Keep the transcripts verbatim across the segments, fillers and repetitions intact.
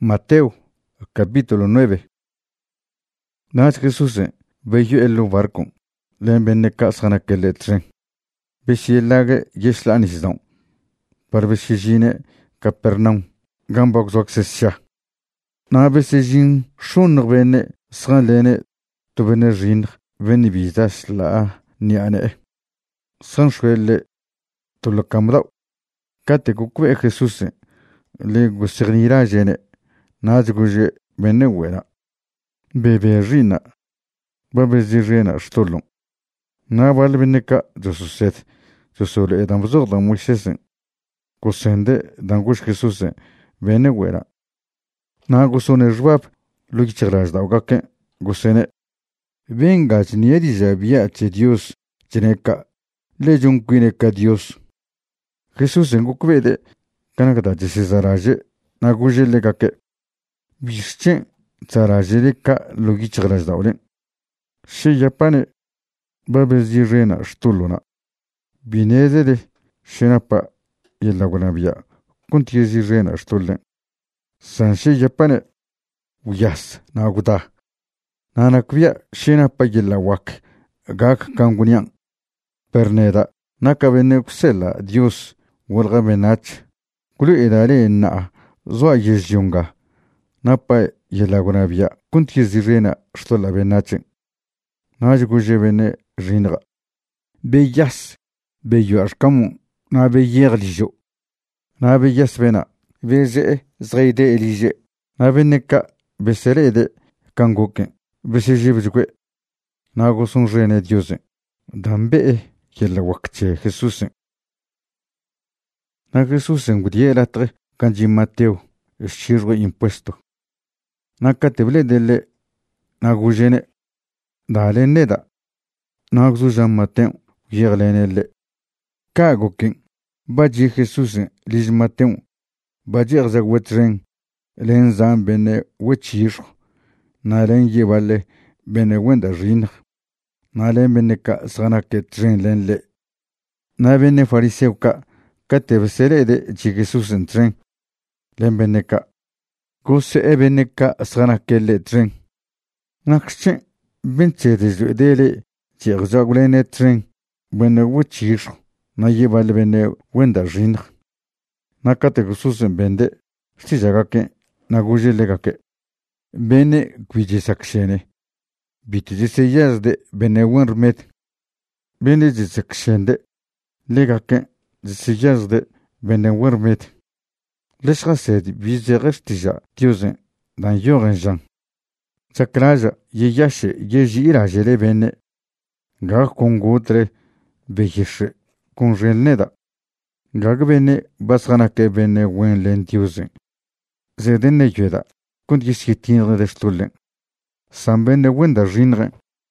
Mateo, capítulo nueve. Nas Jesús veyo el barco, len beneka sanakele tren. Besielage yeslanisdon. Par besijine Capernaum, gambok zoksesha. Na besijin shun bene sanlene to bene jin veni bizas la niane. Sanshwele to lo kamda. Kate kukwe Jesús le gusernira jene. Nazguje benewera. Bebe rina. Babezi rina stolon. Na valbeneka josuset. Josole edan vzor da muisesen. Gusende dangush Jesús benewera. Na gusone jwab lugichiraj da ugake. Gusene. Vengach niedija biache Dios. Jeneka. Lejun quineka Dios. Jesús en gukvede. Kanakata jesizaraje. Na guje legake. Bishchen Tsarajelika logichras daulen. She Japane Babezi Rena Stuluna. Bineze de Shenapa Yelagunabia. Kuntiezi Rena Stulen. Sanche Japane Uyas Naguda. Nanakvia Shenapa Yelawak. Gak Kangunian. Perneda Nakavenexela Dios Wolgamenach. Kulu edare na Zoa Yezjunga. Napa yelagunabia kuntiezi rena shtola benachen. Najguje bene rinra. Beyas beyo arkamu na beyerlijo. Na beyas bena veze zreide elije. Na beneka beserede kangoken besejibjukwe. Na gosun rene Dios. Dambe yela wakche Jesús. Na Jesús en gudielatre kanji Mateo shirgo impuesto. Nakatebele dele nagujene dale neda nagzujam maten yerlenele kagokin baji Jesús liz maten baji erzagwetren len zam bene wechir nalen yevale bene wenda rin nalen bene ka sanake tren lenle na bene fariseuka katebsele de Jesús en tren len bene ka Gose ebeneka sanakele tren. Nakchen benche de dele tierzagulene tren. Bene wuchir na yevale bene wenda rin. Nakate Jesús bende stijagake naguje legake. Bene guijisakshene. Bitijise yazde bene wenrmet. Bene jisakshende legake jisiyazde bene wenrmet. Lesra sed bizerestija Diosen dan yorenjan. Sakraja yeyashe yejira jele bene. Gag kongotre behishe konjelneda. Gag bene basganake bene wen len Diosen. Zedenne yueda kundishitin restulen. San bene wenda rinre.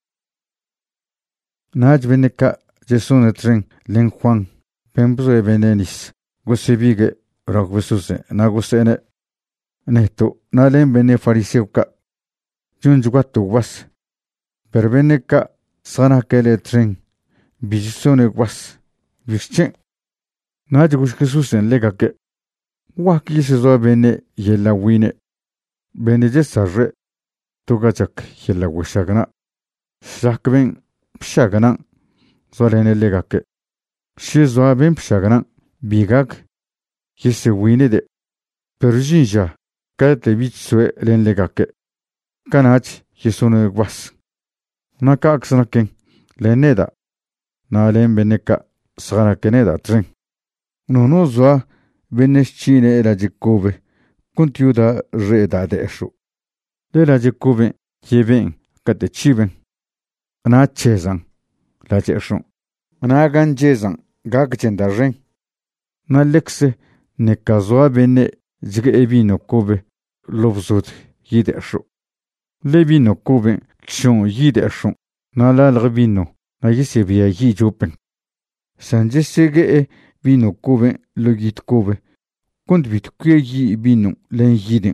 Naj bene ka jesune tren len Juan. Pembzo benenis. Gosebige Rogvesuse, Nagusene, Neto, Nalen bene fariseuka, Junjugato was, Perveneca, Sanakele tren, Bijisone was, Vischen, Najugus Jesús en legake, Waki se bene yella wine, Benedesarre, Togachak, yella wishagana, Shakben, Pshagana, Solene legake, Shizoabin Pshagana, Bigag, Yese wine de Perjinja, Kate Vitsue len legake. Kanach, Yesone was. Nakaxanaken, Leneda, Nalen Beneka, Sarakeneda tren. No no zoa, Beneschine era Jacobe, Contiuda reda de esho. De la Jacobe, Yeven, Katechiven. Anachezan, la Jeshon. Anagan Jezan, Gagchenda ren. Nalexe, Nekazoa bene zige ebino kobe lobzot yidesho. Lebino kobe chon yidesho. Nala lrebino na yisebia yijopen. Sanjesege e vino kobe logit kobe. Kont vitkuye yi bino len yiden.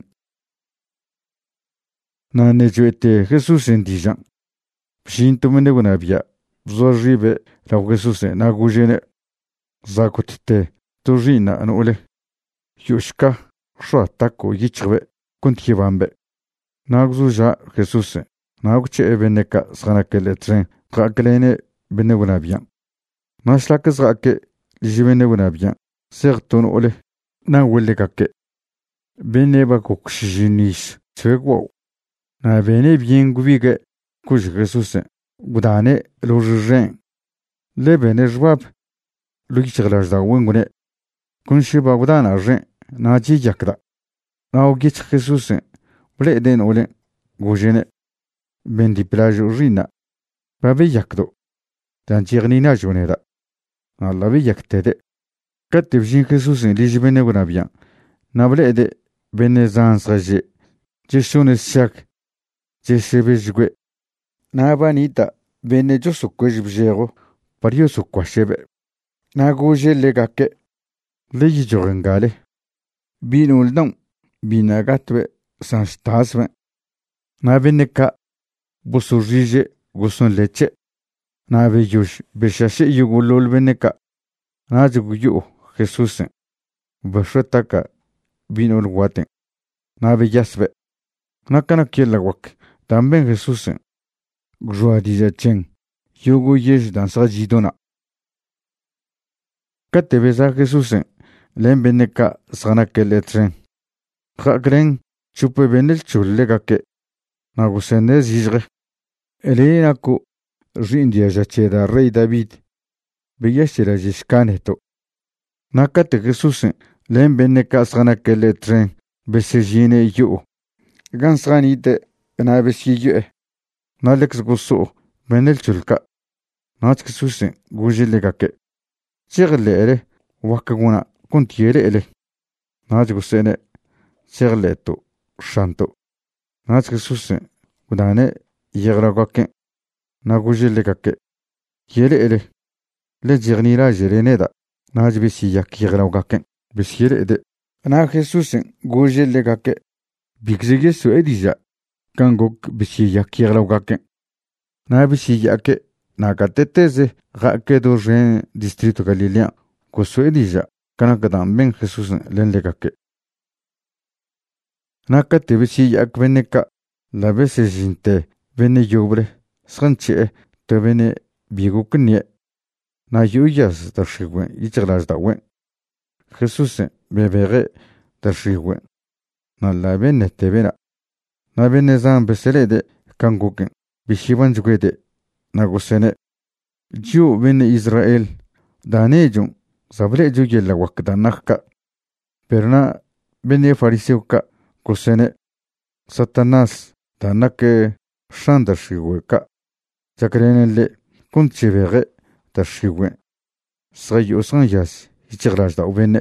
Na nejoete Jesús en dijan. Pshintomene gunabia. Vzorribe la Jesús en agujene. Zakotite. Torina an ole. Yushka, Shwa tako yichwe. kuntjibambe. Nagzuja Jesús, naguche ebeneka sganakeletre, qaklene benegunabian. Nashlakas rake, lijibenegunabian, serton ole, na welekake. Beneba kukshinis, tsegwo. Na bene bien guvige, kuj Jesús, gudane lojen. Lebene jwab, lugichglajda wengune. Kunshiba gudana jen, na jijakda. Na ogich Jesús, bleden ole, gujene. Bendi plage rina. Babe yakdo. Tanchirnina joneda. Alla yaktede. Katibjin Jesús lijibene gunabian. Nablede benezans raje. Jeshunes shak. Jeshebejgue. Nabanita benejosukujbjero. Pariosukwashebe. Naguje legake. Legijorengale. Binuldam. Binagatwe sanstasve. Nabeneka. Busurije gusun leche. Nabe yush beshashi yugulul beneka. Najuguyu Jesús. Bashataka binul guate. Nabe yasbe. Nakana kielawak. Tamben Jesús. Gruadiza chen. Yugu yesh dansa jidona. Katebeza Jesús. Len beneka sanake letren. Khagren chupe benel chulegake. Nagusene zizre. Elenaku rindia jacheda rey David. Beyashira jishkaneto. Nakate Jesús. Len beneka sanake letren. Besejine yu. Gansranite nabesiye. Nalex gusu. Benel chulka. Nach Jesús. Gujilegake. Chirlere. Wakaguna. Kuntiere ele. Nach gusene. Chirleto. Shanto. Nach Jesús. Gudane. Yegragake. Nagujilegake. Yele ele. Le jirnira jireneda. Nach bisi yak yegragake. Bisiere ede. Na Jesús. Gujilegake. Bigzige su edija. Kangok bisi yak yegragake. Na bisi yake. Nagateteze. Gake do jen distrito Galilea. Kusu edija. Kanakadan ben Jesús lenlegake. Nakate bisi yak veneka. La veces jinte. Vene yobre. Sanche. Te vene biguknie. Na yuyas darshigwen. Ichirajdawen. Jesús bebere darshigwen. Na la vene te vena. Na vene zan beselede. Kanguken. Bishiban jugede. Nagusene. Jiu vene Israel. Danejun. Sabre jugela wakdanaka. Perna vene fariseuka. Kusene. Satanás. Danake. Shandarshigweka. Chakrenele. Kunchivere. Darshigwen. Sayo sanyas. Ichirajda ubene.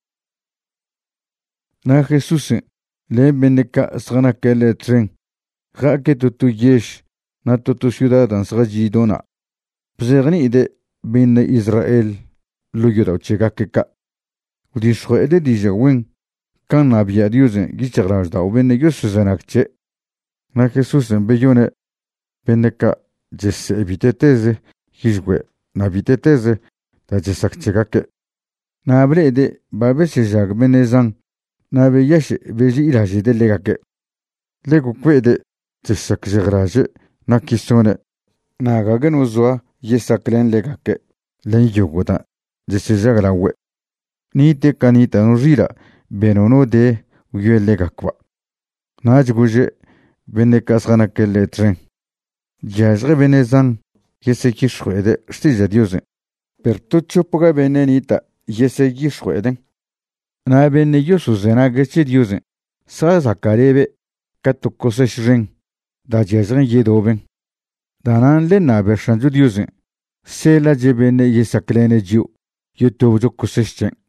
Na Jesús. Le beneka sganakele tren. Rake tutu yesh. Na tutu ciudadan srajidona. Pzerni ide bin Israel. Lugura chegakeka. Udishro ede dijawen. Kan nabia diuzen gichirajda ubene yusuzanakche. Na Jesús beyone. Beneka jesse ebiteteze. Hijwe nabiteteze. Da jesak chegake. Nabre ede babe sejag benezan. Nabe yash beji ilaje de legake. Legu kwede jesak jegraje. Nakisone. Nagagen uzwa yesaklen legake. Len yuguda. Jesse jaglawe. Ni te kanita nujira. Benono de uye legakwa. Najguje beneka sganakele tren. Jazre benezan. Yeseki shwede. Shtija diuzen. Pertucho poga benenita. Yeseki shweden. Na benne yusuzena geche diuzen. Sa zakarebe. Katukosesh ren. Da jazren yedoben. Danan le naber shanju diuzen. Se la jebene yesaklene jiu. Yutubujo kuseshchen.